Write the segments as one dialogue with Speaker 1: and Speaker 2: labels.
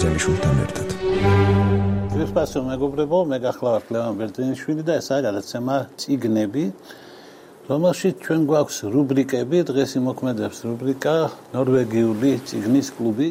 Speaker 1: ბერძენიშვილთან ერთად.
Speaker 2: Ძირფასო მეგობრებო, მე გახლავართ ლევან ბერძენიშვილი და ესაა გადაცემა წიგნები, რომელშიც ჩვენ გვაქვს რუბრიკები, დღეს იმოქმედებს რუბრიკა ნორვეგიული წიგნის კლუბი.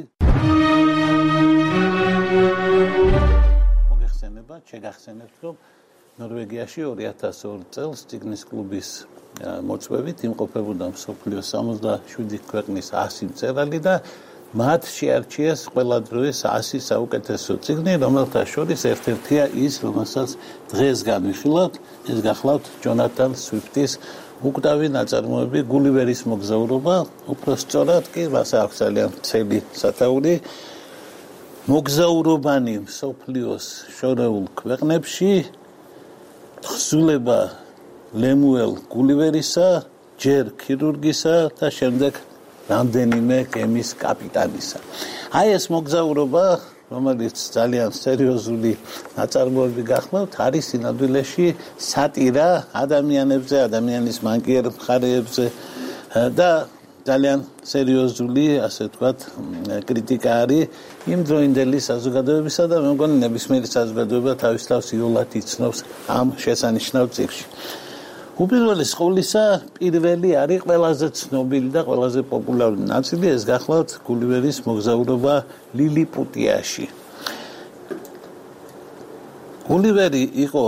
Speaker 2: შეგახსენებთ, რომ ნორვეგიაში 2002 წელს წიგნის კლუბის მოწვევით იმყოფებოდა მსოფლიოს 67 ქვეყნის 100 მწერალი და მათ შეარჩიეს ყველა დროის 100 საუკეთესო წიგნი, რომელთა შორის ერთ-ერთია ის, რომელსაც დღეს განვიხილავთ, ეს გახლავთ ჯონათან სვიფტის უკვდავი ნაწარმოები გულივერის მოგზაურობა, უფრო სწორად კი მას აქვს ძალიან ვრცელი სათაური მოგზაურობანი მსოფლიოს შორეულ ქვეყნებში, თხზულება ლემუელ გულივერისა, ჯერ ქირურგისა და შემდეგ რამდენიმე გემის კაპიტანისა. აი ეს მოგზაურობა, რომელიც ძალიან სერიოზული ნაწარმოები გახმოვთ, არის სინამდვილეში სატირა ადამიანებზე, ადამიანის მანკიერ მხარეებზე და ძალიან სერიოზული, ასე ვთქვათ, კრიტიკა არის იმ დროინდელი საზოგადოებისა და მე მგონი ნებისმიერი საზოგადოება თავის თავს იოლად იცნობს ამ შესანიშნავ წიგნში. უპირველეს ყოვლისა, პირველი არის ყველაზე ცნობილი და ყველაზე პოპულარული ნაწილი, ეს გახლავთ გულივერის მოგზაურობა ლილიპუტიაში. გულივერი იყო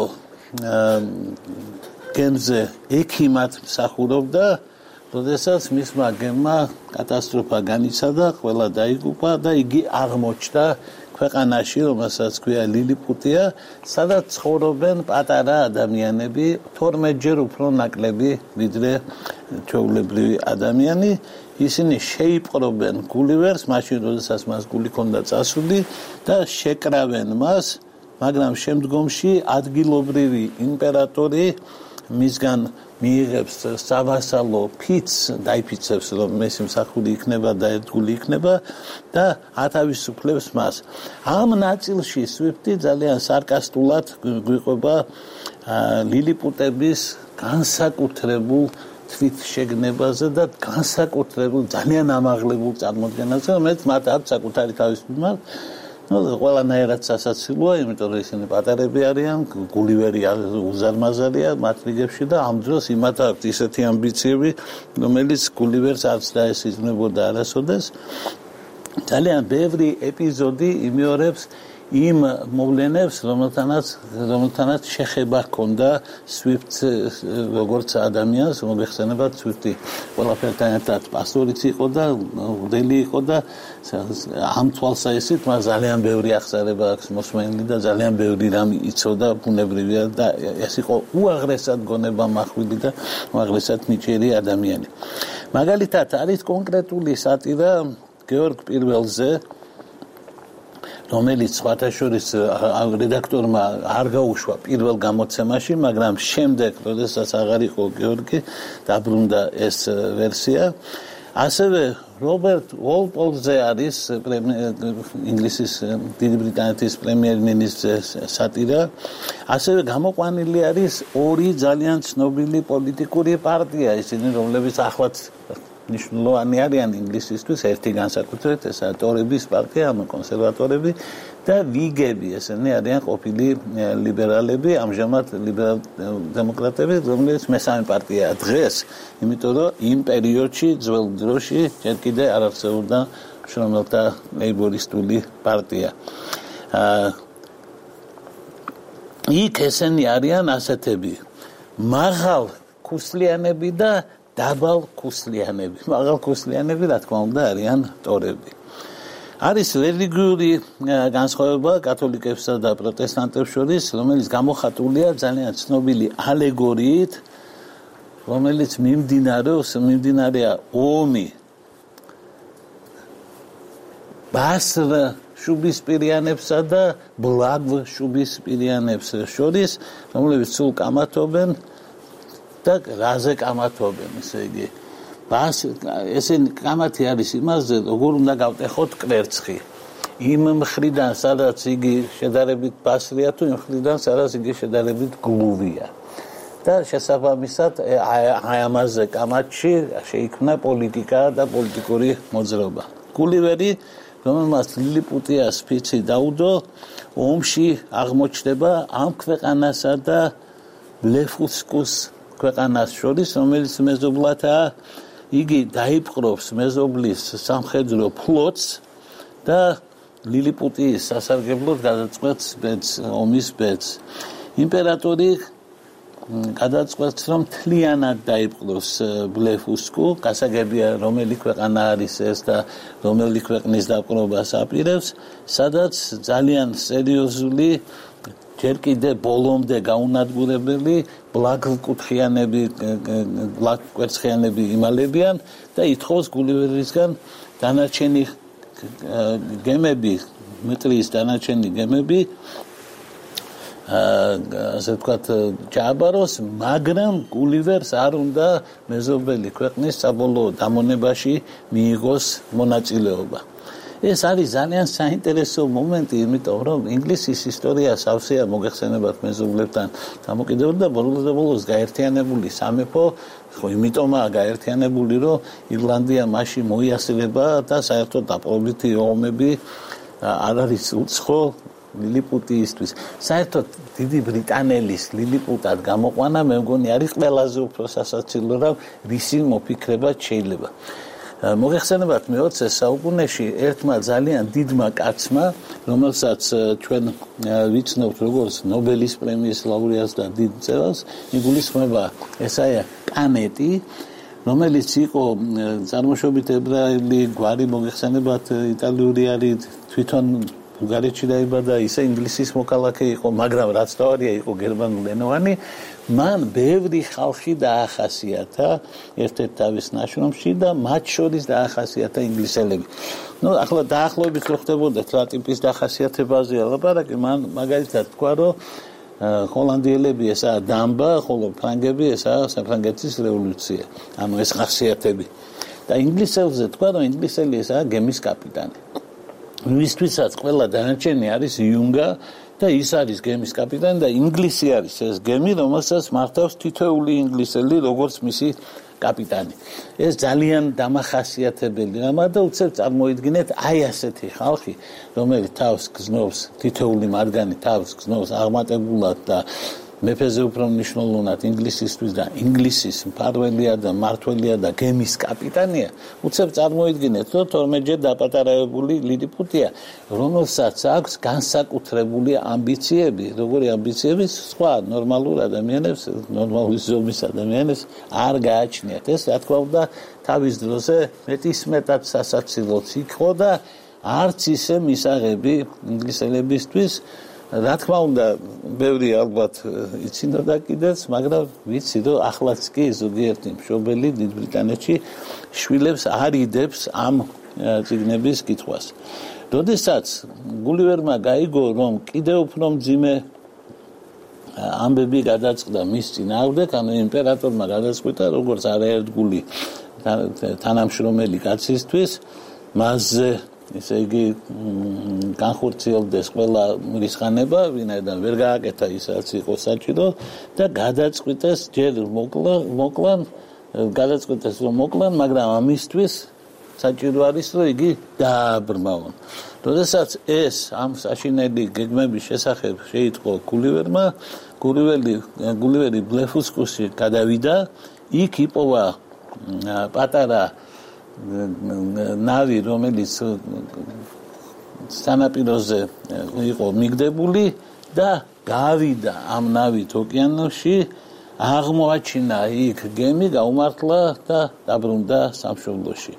Speaker 2: გემზე ექიმად მსახურობდა, როდესაც მისმა გემმა კატასტროფა განიცადა, ყველა დაიღუპა და იგი აღმოჩნდა ქვეყანაში, რომელსაც ქვია ლილიპუტია, სადაც ცხოვრობენ პატარა ადამიანები, 12 ჯერ უფრო ნაკლები, ვიდრე ჩვეულებრივი ადამიანი. ისინი შეიპყრობენ გულივერს, მაშინ როდესაც მას გული ჰქონდა წასული და შეკრავენ მას, მაგრამ შემდგომში ადგილობრივი იმპერატორი მისგან მიიღებს სავასალო ფიცს, დაიფიცებს, რომ მისი მსახური იქნება და ერთგული იქნება და ათავისუფლებს მას. ამ ნაწილში სვიფტი ძალიან სარკასტულად გვიყვება ლილიპუტების განსაკუთრებულ თვითშეგნებაზე და განსაკუთრებულ ძალიან ამაღლებულ წარმოდგენაზე, რომელიც მათ აქვს საკუთარი თავის მიმართ. ყველანაირად სასაცილოა, იმიტომ რომ ისინი პატარები არიან, გულივერი უზარმაზარია მათ რიგებში და ამ დროს იმათ აქვს ისეთი ამბიციები, რომელიც გულივერს არც დაესიზმრებოდა არასოდეს. ძალიან ბევრი ეპიზოდი იმეორებს იმ მოვლენებს, რომელთანაც შეხება ჰქონდა სვიფტს როგორც ადამიანს, მოგეხსენებათ სვიფტი ყველაფერთან ერთად პასტორიც იყო და მღვდელი იყო და ამ თვალსაჩინით მას ძალიან ბევრი აღსარება აქვს მოსმენილი და ძალიან ბევრი რამ იცოდა, ბუნებრივია და ეს იყო უაღრესად გონებამახვილი და უაღრესად ნიჭიერი ადამიანი. მაგალითად, არის კონკრეტული სატირა გეორგ პირველზე, რომელიც სხვათა შორის რედაქტორმა არ გაუშვა პირველ გამოცემაში, მაგრამ შემდეგ, როდესაც აღარ იყო გეორგი, დაბრუნდა ეს ვერსია. ასევე რობერტ უოლპოლზე არის ინგლისის დიდი ბრიტანეთის პრემიერ-მინისტრის სატირა. ასევე გამოყვანილი არის ორი ძალიან ცნობილი პოლიტიკური პარტია, ისინი რომლებიც ახლაც ნიშნულოვანი არიან ინგლისისთვის, ერთი განსაკუთრებით ესაა ტორების პარტია, ანუ კონსერვატორები და ვიგები, ესენი არიან ყოფილი ლიბერალები, ამჟამად ლიბერალ დემოკრატები, რომელიც მესამე პარტიაა დღეს, იმიტომ რომ იმ პერიოდში, ძველ დროში, ჯერ კიდე არ არსებობდა მშრომელთა ლეიბორისტული პარტია. იქ ესენი არიან ასეთები, მაღალ ქუსლიანები და დაბალ ქუსლიანები. მაღალ ქუსლიანები, რა თქმა უნდა, არიან ტორები. არის რელიგიური განსხვავება კათოლიკებსა და პროტესტანტებს შორის, რომელიც გამოხატულია ძალიან ცნობილი ალეგორიით, რომელიც მიმდინარეა ომი ბასრ შუბისპირიანებსა და ბლაგ შუბისპირიანებს შორის, რომლებიც სულ კამათობენ და რაზე კამათობენ, ესე იგი. ესენი კამათი არის იმაზე, როგორ უნდა გავტეხოთ კვერცხი. იმ მხრიდან, სადაც იგი შედარებით ბასრია, თუ იმ მხრიდან, სადაც იგი შედარებით გლუვია. და შესაბამისად, აი ამაზე კამათში შეიქმნა პოლიტიკა და პოლიტიკური მოძრაობა. გულივერი რომელმაც ლილიპუტიას ფიცი დაუდო, ომში აღმოჩნდება ამ ქვეყანასა და ბლეფუსკუს ქვეყანას შორის, რომელიც მეზობლათაა. იგი დაიპყრობს მეზობლის სამხედრო ფლოტს და ლილიპუტიის სასარგებლოდ გადაწყვეტს ომის ბედს. იმპერატორი გადაწყვეტს, რომ მთლიანად დაიპყროს ბლეფუსკუ, გასაგებია რომელი ქვეყანა არის ეს და რომელი ქვეყნის დაპყრობას აპირებს, სადაც ძალიან სერიოზული ჯერ კიდე ბოლომდე გაუნადგურებელი ბლაგვერცხიანები იმალებიან და ითხოვს გულივერისგან დანარჩენი გემები, მეტრის დანარჩენი გემები ასე ვთქვათ, ჩააბაროს, მაგრამ გულივერს არ უნდა მეზობელი ქვეყნის საბოლოო დამონებაში მიიღოს მონაწილეობა. ეს არის ძალიან საინტერესო მომენტი, იმიტომ რომ ინგლისის ისტორია სავსეა მოგეხსენებათ მეზობლებთან დამოკიდებულება და ბოლოს გაერთიანებული სამეფო, ხო იმიტომაა გაერთიანებული, რომ ირლანდია მაშინ მოიასება და საერთოდ დაპყრობითი ომები არ არის უცხო ლილიპუტიისთვის. საერთოდ დიდი ბრიტანელის ლილიპუტად გამოყვანა მე მგონი არის ყველაზე უფრო სასაცილო, რომ რისი მოფიქრება შეიძლება. მოგეხსენებათ მე-20 საუკუნეში ერთმა ძალიან დიდმა კაცმა, რომელსაც ჩვენ ვიცნობთ როგორც ნობელის პრემიის ლაურეატს და დიდ მწერალს, იგულისხმება ესაა კანეტი, რომელიც იყო წარმოშობით ებრაელი გვარი, მოგეხსენებათ იტალიური არის, თვითონ ბულგარეთში დაიბადა, ისე ინგლისის მოქალაქე იყო, მაგრამ რაც თავარია იყო გერმანულენოვანი, მან ბევრი ხალხი დაახასიათა ერთ-ერთ თავის ნაშრომში და მათ შორის დაახასიათა ინგლისელები. ახლა დაახლოებით რო ხდებოდეთ რა ტიპის დახასიათებაზეა ლაპარაკი, მან მაგალითად თქვა, რომ ჰოლანდიელები ესაა დამბა, ხოლო ფრანგები ესაა საფრანგეთის რევოლუცია. ანუ ეს ხასიათები. და ინგლისელზე თქვა, რომ ინგლისელი ესაა გემის კაპიტანი. მისთვისაც ყველა დანარჩენი არის იუნგა და ის არის გემის კაპიტანი და ინგლისი არის ეს გემი, რომელსაც მართავს თითოეული ინგლისელი, როგორც მისი კაპიტანი. ეს ძალიან დამახასიათებელი რამაა და უცებ წარმოიდგინეთ აი ასეთი ხალხი, რომელიც თავს გზნობს, თითოეული მათგანი თავს გზნობს აღმატებულად და მეფეზე უფრო მნიშვნელოვნად ინგლისისთვის და ინგლისის მფარველია და მმართველია და გემის კაპიტანია, უცებ წარმოიდგინეთ, რომ 12-ჯერ დაპატარებული ლილიპუტია, რომელსაც აქვს განსაკუთრებული ამბიციები, როგორი ამბიციები სხვა ნორმალურ ადამიანებს, ნორმალური ზომის ადამიანებს არ გააჩნიათ. ეს რა თქმა უნდა თავის დროზე მეტისმეტად სასაცილოც იყო და არც ისე მისაღები ინგლისელებისთვის. რა თქმა უნდა, ბევრი ალბათ იცინოდა კიდეც, მაგრამ ვიცი, რომ ახლაც კი ზოგიერთი მშობელი დიდ ბრიტანეთში შვილებს არ იდებს ამ წიგნების კითხვას. როდესაც გულივერმა გაიგო, რომ კიდევ უფრო მძიმე ამბები გადაწყდა მის წინააღმდეგ, ანუ იმპერატორმა გადაწყვიტა, როგორც არაერთგული თანამშრომელი კაცისთვის, მასზე ესე იგი განხორციელდეს ყველა რისხანება, ვინაიდან ვერ გააკეთა ის რაც იყო საჭირო და გადაწყვიტეს ჯერ მოკლან, მაგრამ ამისთვის საჭირო არის, რომ იგი დააბრმავონ. როდესაც ეს ამ საშინელი გეგმების შესახებ შეიტყო გულივერმა, გულივერი ბლეფუსკუსში გადავიდა, იქ იპოვა პატარა ნავი, რომელიც სანაპიროზე იყო მიგდებული და გავიდა ამ ნავით ოკეანეში, აღმოაჩინა იქ გემი, გაუმართლა და დაბრუნდა სამშობლოში.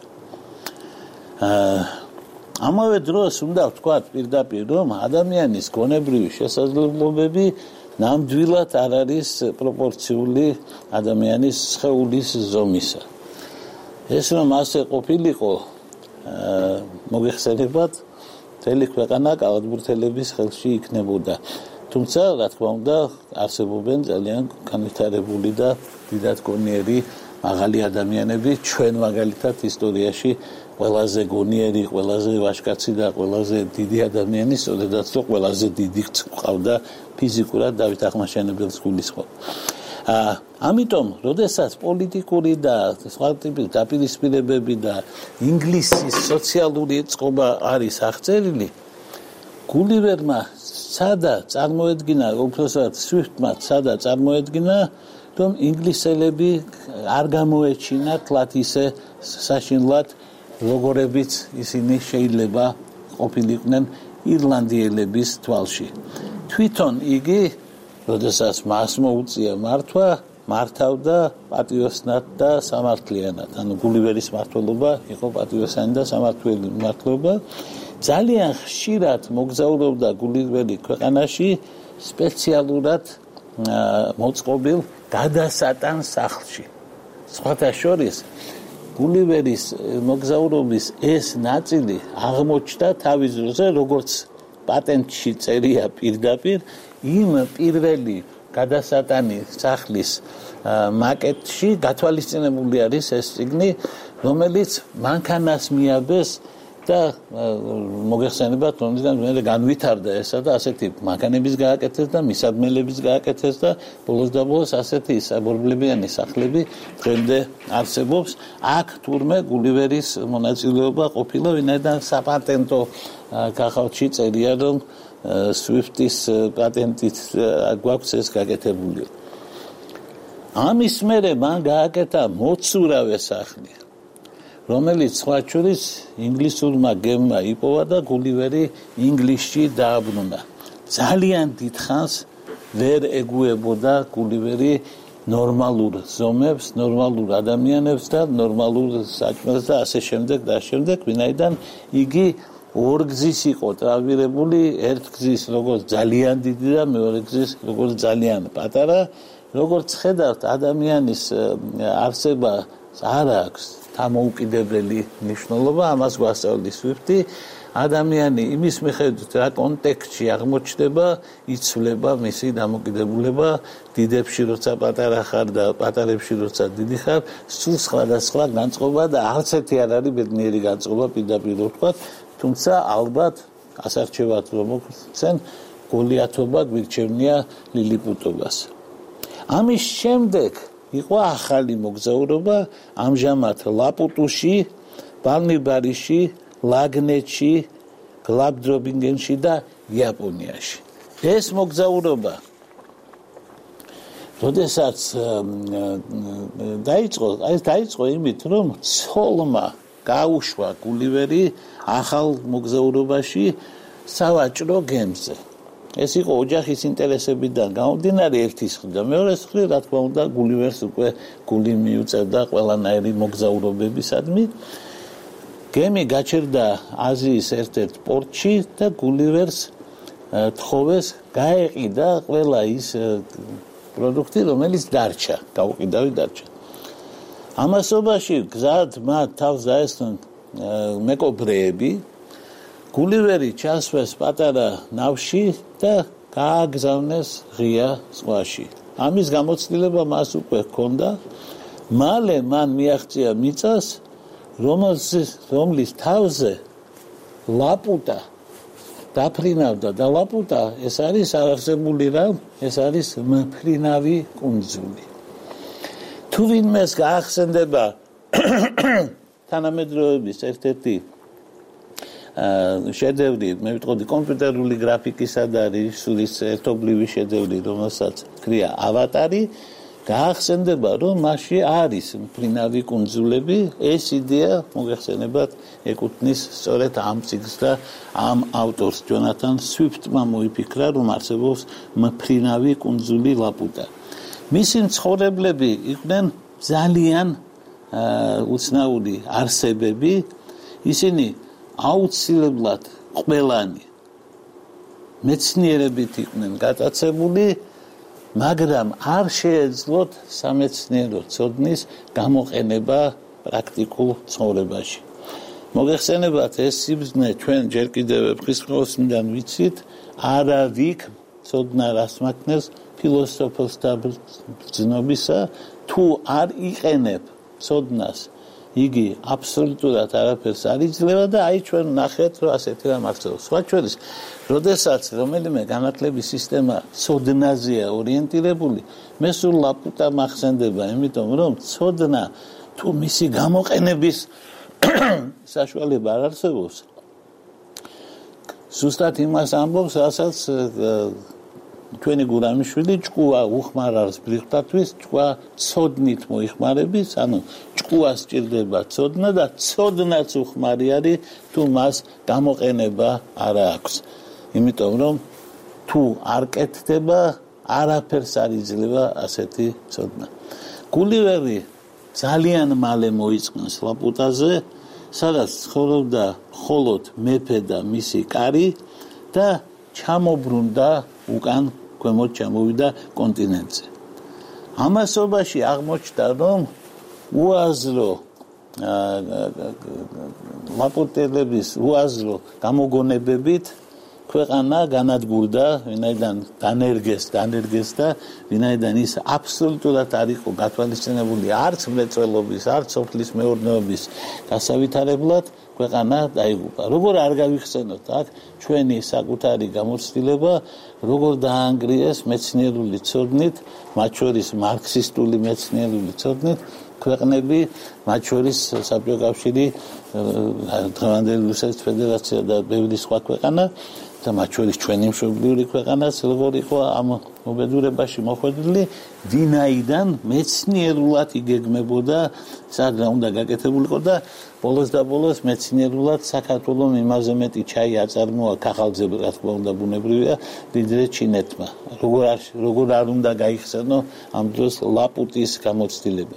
Speaker 2: ამავე დროს უნდა ვთქვათ პირდაპირ, რომ ადამიანის გონებრივი შესაძლებლობები ნამდვილად არ არის პროპორციული ადამიანის სხეულის ზომისა. ეს რომ ასე ყოფილიყო, მოგეხსენებათ, მთელი ქვეყანა კალათბურთელების ხელში იქნებოდა. თუმცა, რა თქმა უნდა, არსებობენ ძალიან განვითარებული და დიდად გონიერი მაღალი ადამიანები, ჩვენ მაგალითად ისტორიაში ყველაზე გონიერი, ყველაზე ვაჟკაცი და ყველაზე დიდი ადამიანი, სწორედაც რომ ყველაზე დიდი ყავდა ფიზიკურად დავით აღმაშენებელს გულისხმობ. ამიტომ, როდესაც პოლიტიკური და სხვა ტიპის დაპირისპირებები და ინგლისის სოციალური წყობა არის აღწერილი, გულივერმა სადა წარმოედგინა, უბრალოდ სვიფტმა სადა წარმოედგინა, რომ ინგლისელები არ გამოეჩინათ თლათ ისე საშინლად, როგორებიც ისინი შეიძლება ყოფილიყვნენ ირლანდიელების თვალში. თვითონ იგი, როდესაც მას მოუწია მართვა, მართავდა პატიოსნად და სამართლიანად. ანუ გულივერის მმართველობა იყო პატიოსანი და სამართლიანი მმართველობა. ძალიან ხშირად მოგზაურობდა გულივერი ქვეყანაში სპეციალურად მოწყობილ გადასატან სახლში. სხვათა შორის გულივერის მოგზაურობის ეს ნაწილი აღმოჩნდა თავის დროზე, როგორც პატენტში წერია პირდაპირ იმ პირველი გადასატანი სახლის მაკეტში გათვალისწინებული არის ეს წიგნი, რომელიც მანქანას მიაბეს და მოგეხსენებათ, რომ მე განვითარდა ესა და ასეთი მანქანების გააკეთეს და მისადმელების გააკეთეს და ბოლოს და ბოლოს ასეთი საბორბლებიანი სახლები დღემდე არსებობს. აქ თურმე გულივერის მონაწილეობა ყოფილა, ვინაიდან საპატენტო კახალში წერია, რომ სვიფტის პატენტით გვაქვს ეს გაკეთებული. ამის მერე მან გააკეთა მოცურავე სახლი, რომელიც სხვა შორის ინგლისურმა გემმა იპოვა და გულივერი ინგლისში დააბრუნა. ძალიან დიდხანს ვერ ეგუებოდა გულივერი ნორმალურ ზომებს, ნორმალურ ადამიანებს და ნორმალურ საჭმელს და ასე შემდეგ და შემდეგ, ვინაიდან იგი ორგზის იყო ტრავმირებული, ერთგზის როგორც ძალიან დიდი და მეორეგზის როგორც ძალიან პატარა. როგორც ხედავთ, ადამიანის არსება არ აქვს დამოუკიდებელი მნიშვნელობა, ამას გვასწავლის სვიფტი. ადამიანი იმის მიხედვით, რა კონტექსტში აღმოჩნდება, იცვლება მისი დამოუკიდებლობა. დიდებში როცა პატარა ხარ და პატარებში როცა დიდი ხარ, სულ სხვადასხვა განწყობა და არც ერთი არ არის ბედნიერი განწყობა, პირდაპირ ვთქვათ. თუმცა ალბათ ასარჩევად რომ მოგცენ, გოლიათობა გვირჩევნია ლილიპუტობას. ამის შემდეგ იყო ახალი მოგზაურობა, ამჟამად ლაპუტუში, ბალნიბარიში, ლაგნეთში, გლაბდრობინგენში და იაპონიაში. ეს მოგზაურობა როდესაც დაიწყო იმით, რომ ცოლმა გაუშვა გულივერი ახალ მოგზაურობაში სავაჭრო გემზე. ეს იყო ოჯახის ინტერესებიდან გამომდინარე ერთის მხრივ და მეორეს მხრივ, რა თქმა უნდა, გულივერს უკვე გული მიუწევდა ყველანაირი მოგზაურობებისადმი. გემი გაჩერდა აზიის ერთ-ერთ პორტში და გულივერს თხოვეს გაეყიდა ყველა ის პროდუქტი, რომელიც დარჩა, გაუყიდავი დარჩა. ამასობაში გზად მათ თავს დაესწრნენ მეკობრეები. გულივერი ჩასვეს პატარა ნავში და გააგზავნეს ღია ზღვაში. ამის გამოცდილება მას უკვე ჰქონდა. მალე მან მიაღწია მიწას, რომლის თავზე ლაპუტა დაფრინავდა და ლაპუტა ეს არის არარსებული რამ, ეს არის მფრინავი კუნძული. თუ ვინმეს გაახსენდება თანამედროვეების ერთ-ერთი შედევრი, მე ვიტყოდი კომპიუტერული გრაფიკისა და რეჟისურის ერთობლივი შედევრი, რომელსაც ქვია ავატარი, გაახსენდება, რომ მასში არის მფრინავი კუნძულები. ეს იდეა მოგეხსენებათ ეკუთვნის სწორედ ამ წიგნს და ამ ავტორს, ჯონათან სვიფტმა მოიფიქრა, რომ არსებობს მფრინავი კუნძული ლაპუტა. მისი მცხოვრებლები იყვნენ ძალიან უცნაური არსებები. ისინი აუცილებლად ყველანი მეცნიერებით იყვნენ გატაცებული, მაგრამ არ შეეძლოთ სამეცნიერო ცოდნის გამოყენება პრაქტიკულ ცხოვრებაში. მოგეხსენებათ, ეს სიბრძნე ჩვენ ჯერ კიდევ ვეფხისტყაოსნიდან ვიცით, არავიქ ცოდნა რას მაქნეს ფილოსოფოსთა ბრძნობისა, თუ არ იყენებ ცოდნას იგი აბსოლუტურად არაფერს არ იძლევა და აი ჩვენ ნახეთ რომ ასეთი რამ აღწევს. სხვა ჩვენის, როდესაც რომელიმე განათლების სისტემა ცოდნაზეა ორიენტირებული, მე სულ ლაპუტა მახსენდება, იმიტომ რომ ცოდნა თუ მისი გამოყენების საშუალება არ არსებობს. ზუსტად იმას ამბობს, რასაც ჩვენი გურამიშვილი ჭკუა უხმარავს ბრიხტათვის, ჭკუა ცოდნით მოიხმარების, ანუ ჭკუას სჭირდება ცოდნა და ცოდნაც უხმარი არის თუ მას გამოყენება არ აქვს. იმიტომ რომ თუ არ კეთდება, არაფერს არ იძლევა ასეთი ცოდნა. გულივერი ძალიან მალე მოიწყენს ლაპუტაზე, სადაც ცხოვრობდა მხოლოდ მეფე და მისი კარი და ჩამობრუნდა უკან ქვემოთ ჩამოვიდა კონტინენტზე. ამასობაში აღმოჩნდა, რომ უაზრო ლაპუტელების უაზრო გამოგონებებით ქვეყანა განადგურდა, ვინაიდან დანერგეს და ვინაიდან ის აბსოლუტურად არ იყო გათვალისწინებული არც მრეწველობის, არც სოფლის მეურნეობის გასავითარებლად, ქვეყანა დაიღუპა. როგორ არ გავიხსენოთ აქ ჩვენი საკუთარი გამოცდილება, როგორ დაანგრიეს მეცნიერული ცოდნით, მათ შორის მარქსისტული მეცნიერული ცოდნით, ქვეყნები, მათ შორის საბჭოთა კავშირი, დღევანდელი რუსეთის ფედერაცია და ბევრი სხვა ქვეყანა და მათ შორის ჩვენი მშობლიური ქვეყანაც როგორ იყო ამ მობედურებაში მოხვედრილი, ვინაიდან მეცნიერულად იგეგმებოდა, საგრა უნდა გაკეთებულიყო და ბოლოს და ბოლოს მეცნიერულად საქართველოს იმაზე მეტი ჩაი აწარმოა ქაღალდზე, რა თქმა უნდა, ბუნებრივია, ვიდრე ჩინეთმა. როგორ არ უნდა გაიხსენო ამ დროს ლაპუტის გამოცდილება.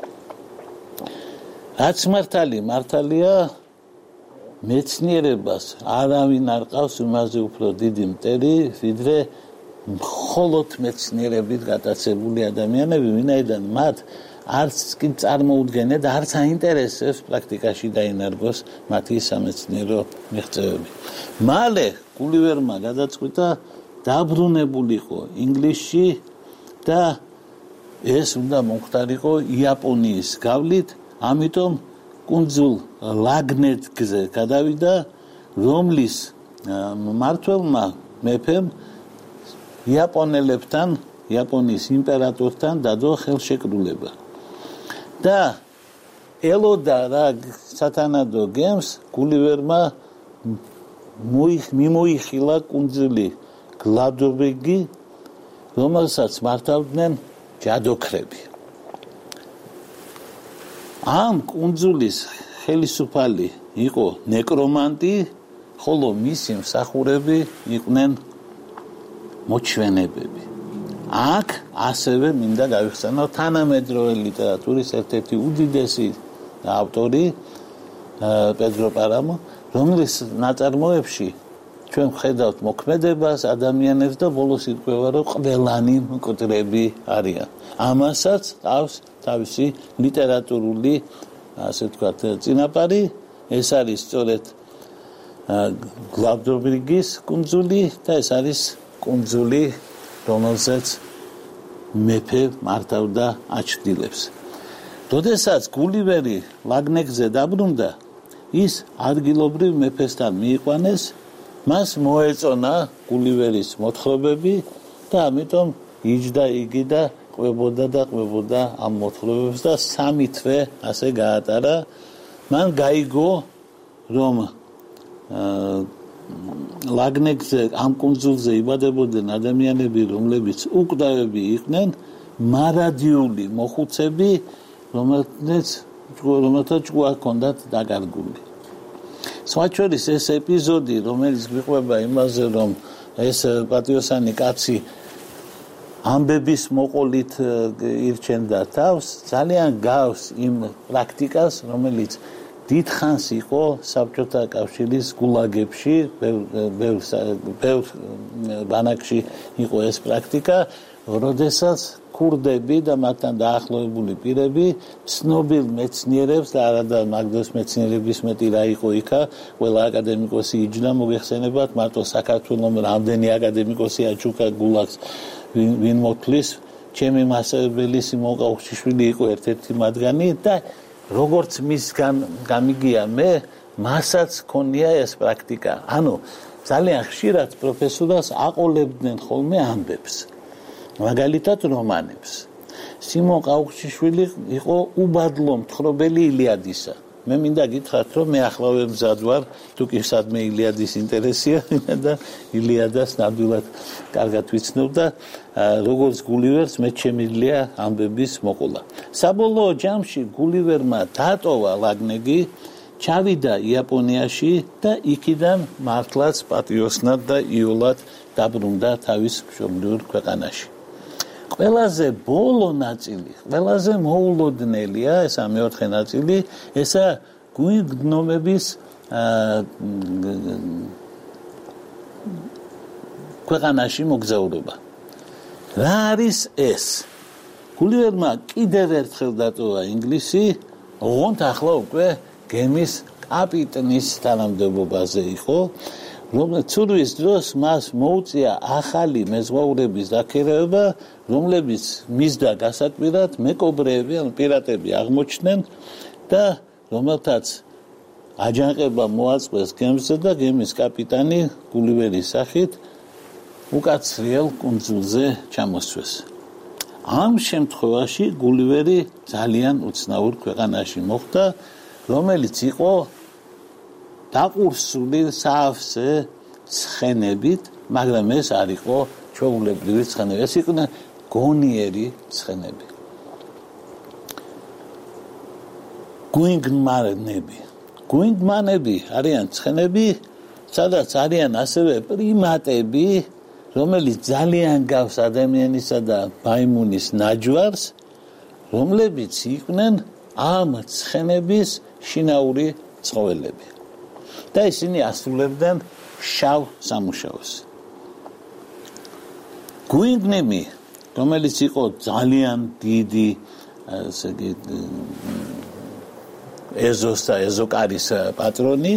Speaker 2: რაც მართალია მეცნიერებას არავინ არ ყავს იმაზე უფრო დიდი მტერი, ვიდრე მხოლოდ მეცნიერებით გატაცებული ადამიანები, ვინაიდან მათ არც კი წარმოუდგენია და არც აინტერესებს პრაქტიკაში დაინარგოს მათი სამეცნიერო მიღწევები. მალე გულივერმა გადაწყვიტა დაბრუნებულიყო ინგლისში და ეს უნდა მომხდარიყო იაპონიის გავლით, ამიტომ კუნძულ ლაგნედგზე გადავიდა, რომლის მმართველმა მეფემ იაპონელებთან, იაპონიის იმპერატორთან დადო ხელშეკრულება. და ელოდა რა სათანადო გემს, გულივერმა მიმოიხილა კუნძული გლადობეგი, რომელსაც მართავდნენ ჯადოქრები. ამ კუნძულის ხელისუფალი იყო ნეკრომანტი, ხოლო მისი მსახურები იყვნენ მოჩვენებები. აქ ასევე მინდა გავიხსენო თანამედროვე ლიტერატურის ერთ-ერთი უდიდესი ავტორი პედრო პარამო, რომლის ნაწარმოებში ჩვენ ვხედავთ მოქმედებას, ადამიანებს და ბოლოს ირკვევა, რომ ყველანი მკვდრები არიან. ამასაც ყავს თავისი ლიტერატურული, ასე ვთქვათ, წინაპარი, ეს არის სწორედ გლადობეგის კუნძული და ეს არის კუნძული, რომელსაც მეფე მართავდა აჩრდილებს. როდესაც გულივერი ლაგნედგზე დაბრუნდა, ის ადგილობრივ მეფესთან მიიყვანეს, მას მოეწონა გულივერის მოთხრობები და ამიტომ იჯდა იგი და ყვებოდა ამ მოთხრობებს და 3 თვე ასე გაატარა. მან გაიგო, რომ ლაგნედგზე ამ კუნძულზე იბადებოდნენ ადამიანები, რომლებიც უკვდავები იყვნენ, მარადიული მოხუცები, რომელთა ჭკუა ჰქონდათ დაკარგული. სხვა შორის ეს ეპიზოდი, რომელიც გვიყვება იმაზე, რომ ეს პატიოსანი კაცი ამბების მოყოლით ირჩენდა თავს, ძალიან გავს იმ პრაქტიკას, რომელიც დიდხანს იყო საბჭოთა კავშირის გულაგებში, ბევრ ბანაკში იყო ეს პრაქტიკა, როდესაც ქურდები და მათთან დაახლოებული პირები ცნობილ მეცნიერებს და არადა მაგდროს მეცნიერების მეტი რა იყო იქა, ყველა აკადემიკოსი იჯდა, მოგეხსენებათ, მარტო საქართველოს რამდენი აკადემიკოსი აჩუქა გულაგს ვინ მოთვლის, ჩემი მასწავლებელი სიმონ ყაუხჩიშვილი იყო ერთ-ერთი მათგანი და როგორც მისგან გამიგია მე, მასაც ქონია ეს პრაქტიკა. ანუ ძალიან ხშირად პროფესორას აყოლებდნენ ხოლმე ამბებს. მაგალითად რომანებს. სიმონ ყაუხჩიშვილი იყო უბადლო მთხრობელი ილიადისა. მე მინდა გითხრათ, რომ მე ახლავე მზად ვარ, თუ კი სადმე ილიადის ინტერესია და ილიადას ნამდვილად კარგად ვიცნობ და როგორც გულივერს მე შემიძლია ამბების მოყოლა. საბოლოო ჯამში გულივერმა დატოვა ლაგნეგი, ჩავიდა იაპონიაში და იქიდან მართლაც პატიოსნად და იოლად დაბრუნდა თავის მშობლიურ ქვეყანაში. ყველაზე ბოლო ნაწილი, ყველაზე მოულოდნელია ესა მეოთხე ნაწილი, ესა გუინგდნომების ქვეყანაში მოგზაურობა. რა არის ეს? გულივერმა კიდევ ერთხელ დატოვა ინგლისი, ოღონდ ახლა უკვე გემის კაპიტნის თანამდებობაზე იყო, რომელიც ცურვის დროს მას მოუწია ახალი მეზღვაურების დაქირავება, რომლებიც მისდა გასაკვირად მეკობრეები, ან პირატები აღმოჩნდნენ და რომელთაც აჯანყება მოაწყვეს გემზე და გემის კაპიტანი გულივერის სახით უკაცრიელ კუნძულზე ჩამოსვეს. ამ შემთხვევაში გულივერი ძალიან უცნაურ ქვეყანაში მოხვდა, რომელიც იყო დაყურსული სავსე ცხენებით, მაგრამ ეს არ იყო ჩვეულებრივი ცხენები, ეს იყვნენ გონიერი ცხენები. გუინგდმანები არიან ცხენები, სადაც არიან ასევე პრიმატები, რომელიც ძალიან გავს ადამიანისა და მაიმუნის ნაჯვარს, რომლებიც იყვნენ ამ ცხენების შინაური ცხოველები. და ისინი ასრულებდნენ შავ სამუშაოს. გუინგდნემი, რომელიც იყო ძალიან დიდი ეზოს და ეზოკარის პატრონი,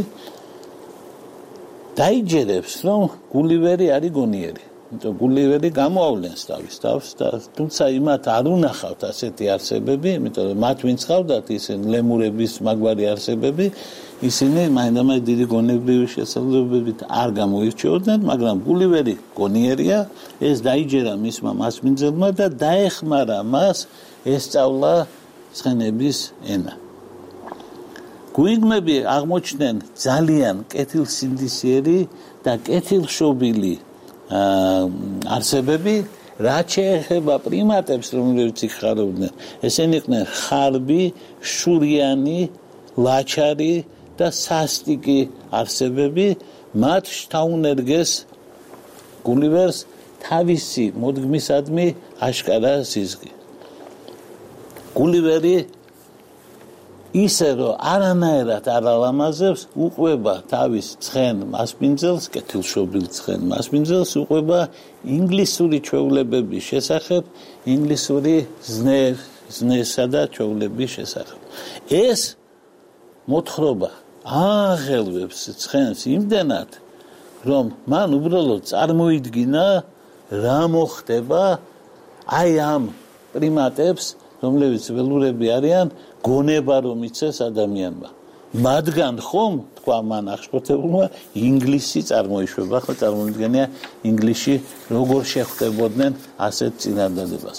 Speaker 2: დაიჯერებს, რომ გულივერი არის გონიერი. იმიტომ გულივერი გამოავლენს თავის თავს და თუმცა იმათ არ უნახავთ ასეთი არსებები, იმიტომ რომ მათ ვინც ხავდათ ისინი ლემურების მაგვარი არსებები, ისინი მაინდამაინც დიდი გონებრივი შესაძლებლობით არ გამოირჩეოდნენ, მაგრამ გულივერი გონიერია, ეს დაიჯერა მისმა მასპინძელმა და დაეხმარა მას ესწავლა ცხენების ენა. გუინგდნები აღმოჩნდნენ ძალიან კეთილსინდისიერი და კეთილშობილი არსებები, რაც შეეხება პრიმატებს, რომლებიც იქ ხარობდნენ. ესენი იყვნენ ხარბი, შურიანი, ლაჩარი და სასტიკი არსებები, მათ შთაუნერგეს გულივერს თავისი მოდგმისადმი აშკარა სიზღი. გულივერი ისე რომ არანაირად არ ალამაზებს, უყვება თავის ცხენ მასპინძელს, კეთილშობილ ცხენ მასპინძელს, უყვება ინგლისური ჩვეულებების შესახებ, ინგლისური ზნესა და ჩვეულების შესახებ. ეს მოთხრობა აღელვებს ცხენს იმდენად, რომ მან უბრალოდ წარმოიდგინა რა მოხდება აი ამ პრიმატებს, რომლებიც ველურები არიან, გონება რომ იცეს ადამიანმა. მათგან ხომ, თქვა მან აღშფოთებულმა, ინგლისი წარმოიშვება, ხო წარმოიდგენია ინგლისში როგორ შეხვდებოდნენ ასეთ წინადადებას.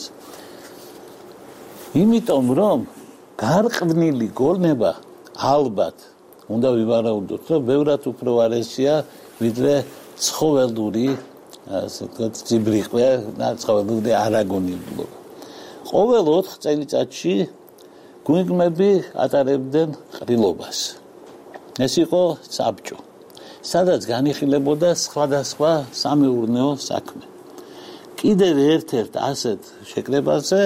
Speaker 2: იმიტომ რომ გარყვნილი გონება ალბათ უნდა ვივარაუდოთ, რომ ბევრად უფრო ვარესია ვიდრე ცხოველური, ასე ვთქვათ, ძიბრიყვე და ცხოველური არაგონილობა. ყოველ 4 წელიწადში გუინგდნები ატარებდნენ ყრილობას. ეს იყო საბჭო, სადაც განიხილებოდა სხვადასხვა სამეურნეო საქმე. კიდევ ერთ-ერთ ასეთ შეკრებაზე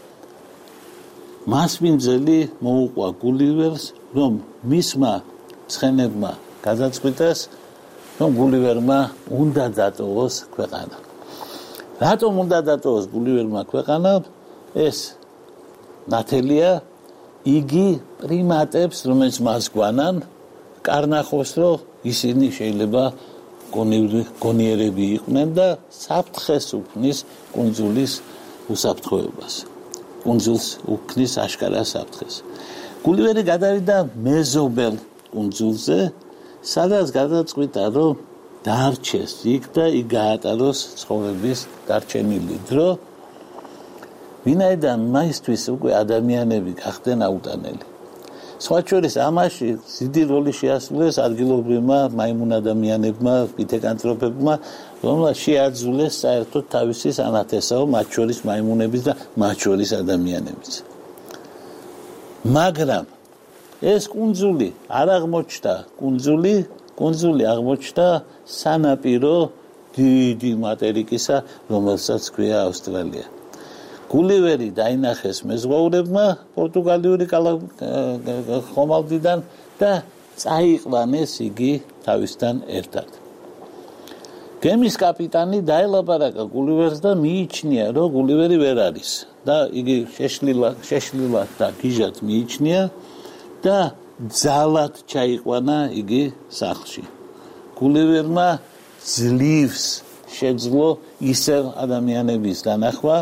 Speaker 2: მასპინძელი მოუყვა გულივერს, რომ მისმა ცხენებმა გადაწყვიტეს, რომ გულივერმა უნდა დატოვოს ქვეყანა. რატომ უნდა დატოვოს გულივერმა ქვეყანა? ეს ნათელია, იგი პრიმატებს, რომელიც მას გვანან, კარნახობს, რომ ისინი შეიძლება გონიერები იყვნენ და საფრთხეს უქმნის კუნძულის უსაფრთხოებას. კუნძულს უქმნის აშკარა საფრთხეს. გულივერი გადავიდა მეზობელ კუნძულზე, სადაც გადაწყვიტა, რომ დარჩეს იქ და იქ გაატაროს ცხოვრების დარჩენილი დრო, ვინაიდან მაისთვის უკვე ადამიანები გახდნენ აუტანელი. სხვა შორის ამაში დიდი როლი შეასრულეს ადგილობრივმა მაიმუნ ადამიანებმა, პითეკანტროფებმა, რომელსაც შეაძულეს საერთოდ თავისი სანათესაო, მათ შორის მაიმუნების და მათ შორის ადამიანების. მაგრამ ეს კუნძული არ აღმოჩნდა, კუნძული აღმოჩნდა სანაპირო დიდი მატერიკისა, რომელსაც ქვია ავსტრალია. გულივერი დაინახეს მეზღვაურებმა პორტუგალიური ხომალდიდან და წაიყვანეს იგი თავისთან ერთად. გემის კაპიტანი დაელაპარაკა გულივერს და მიიჩნია, რომ გულივერი ვერ არის და იგი შეშლილად და გიჟად მიიჩნია და ძალად ჩაიყვანა იგი სახლში. გულივერმა ძლივს შეძლო ისევ ადამიანების დანახვა.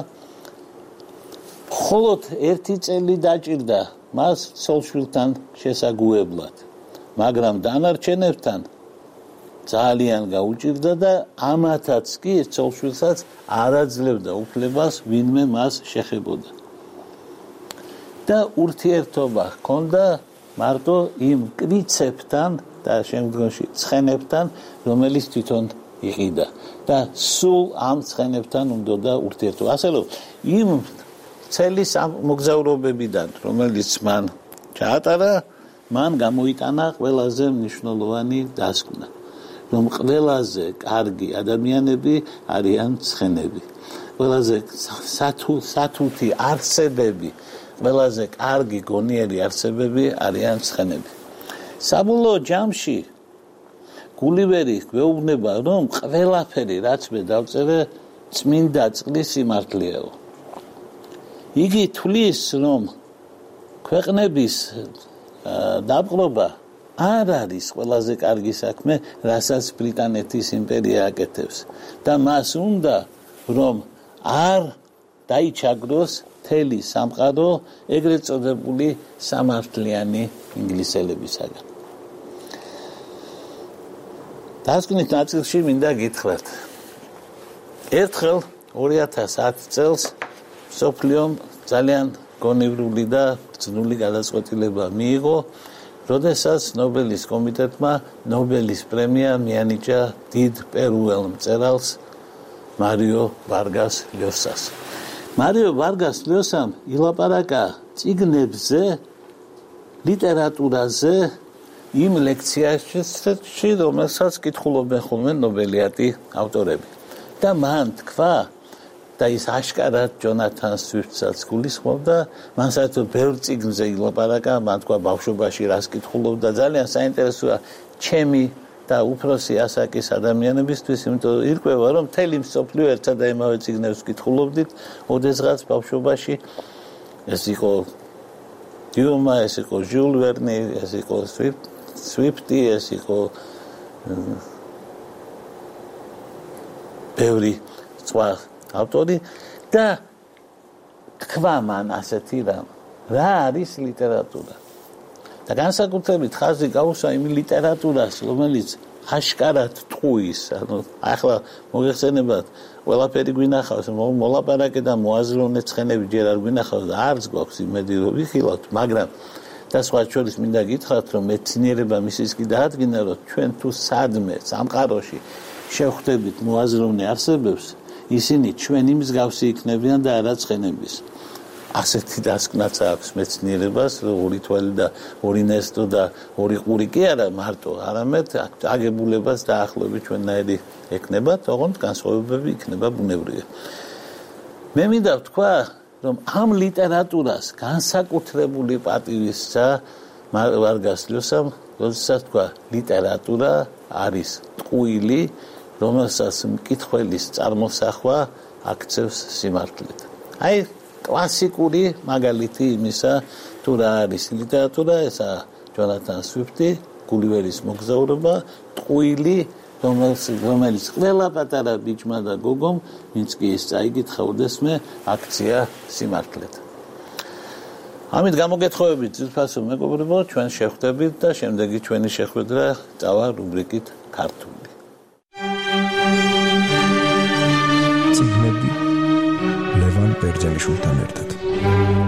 Speaker 2: მხოლოდ 1 წელი დაჭირდა მას ცოლ-შვილთან შესაგუებლად, მაგრამ დანარჩენებთან ძალიან გაუჭირდა და ამათაც კი ცოლ-შვილსაც არ აძლევდა უფლებას ვინმე მას შეხებოდა. და ურთიერთობა ჰქონდა მარტო იმ კრიცებთან და შემდგომში ცხენებთან, რომელიც თვითონ იყიდა და სულ ამ ცხენებთან უნდა ურთიერთობა. ასე რომ იმ ცელის მოგზაურობებიდან, რომელიც მან ჩაატარა, მან გამოიტანა ყველაზე მნიშვნელოვანი დასკვნა, რომ ყველაზე კარგი ადამიანები არიან ცხენები. ყველაზე სათუთი არსებები, ყველაზე კარგი გონიერი არსებები არიან ცხენები. საბოლოო ჯამში გულივერი გვეუბნება, რომ ყველაფერი, რაც მე დავწერე, წმინდა წყლის სიმართლეაო. იგი თვლის, რომ ქვეყნების დაპყრობა არ არის ყველაზე კარგი საქმე, რასაც ბრიტანეთის იმპერია აკეთებს და მას უნდა, რომ არ დაიჩაგროს მთელი სამყარო ეგრეთ წოდებული სამართლიანი ინგლისელებისაგან. დასკვნის ნაწილში მინდა გითხრათ. ერთხელ 2010 წელს სოფლიომ ძალიან გონივრული და ბრძნული გადაწყვეტილება მიიღო, როდესაც ნობელის კომიტეტმა ნობელის პრემია მიანიჭა დიდ პერუელ მწერალს მარიო ვარგას ლიოსას. მარიო ვარგას ლიოსამ ილაპარაკა წიგნებზე, ლიტერატურაზე, იმ ლექციაში, რომელსაც კითხულობენ ხოლმე ნობელიატი ავტორები. და მან თქვა და ის აშკარად ჯონათან სვიფტსაც გულისხმობდა, მან საერთოდ ბევრ წიგნზე ილაპარაკა, მან თქვა ბავშვობაში რას კითხულობდა, ძალიან საინტერესოა ჩემი და უფროსი ასაკის ადამიანებისთვის, იმიტომ რომ ირკვევა, რომ მთელი მსოფლიო ერთსა და იმავე წიგნებს კითხულობდით, ოდესღაც ბავშვობაში. ეს იყო დიუმა, ეს იყო ჟიულ ვერნი, ეს იყო სვიფტი, ეს იყო ბევრი სხვა ავტორი და თქვა მან ასეთი რამ, რა არის ლიტერატურა. და განსაკუთრებით ხაზი გაუსვა იმ ლიტერატურას, რომელიც აშკარად ტყუის, ანუ ახლა მოგეხსენებათ, ყველაფერი გვინახავს, მოლაპარაკე და მოაზროვნე ცხენები ჯერ არ გვინახავს და არც გვაქვს იმედი რომ ვიხილავთ, მაგრამ და სხვა შორის მინდა გითხრათ, რომ მეცნიერება მისის კი დაადგინა, რომ ჩვენ თუ სადმე სამყაროში შევხვდებით მოაზროვნე არსებებს, ისინი ჩვენი მსგავსი იქნებიან და არა ცხენების. ასეთი დასკვნაც აქვს მეცნიერებას, რომ ორი თვალი და ორი ნესტო და ორი ყური კი არა მარტო, არამედ აგებულებას დაახლოებით ჩვენნაირი ექნება, თუმცა განსხვავებები იქნება ბუნებრივი. მე მინდა ვთქვა, რომ ამ ლიტერატურას განსაკუთრებული პატივისცა ვარგას ლიოსამ, როდესაც თქვა, ლიტერატურა არის ტყუილი, რომელსაც მკითხველის წარმოსახვა აქცევს სიმართლედ. აი კლასიკური მაგალითი იმისა, თუ რა არის ლიტერატურა, ესა ჯონათან სვიფტი, გულივერის მოგზაურობა, ტყუილი, რომელიც ყველა პატარა ბიჭმა და გოგომ, ვინც კი ის წაიკითხა უდესმე, აქცია სიმართლედ. ამით გამოგეთხოვებით ძვირფასო მეგობრებო, ჩვენ შევხვდებით და შემდეგი ჩვენი შეხვედრა წავა რუბრიკით ქართული.
Speaker 1: ციგნები ლევან ბერძენიშვილთან ერთად.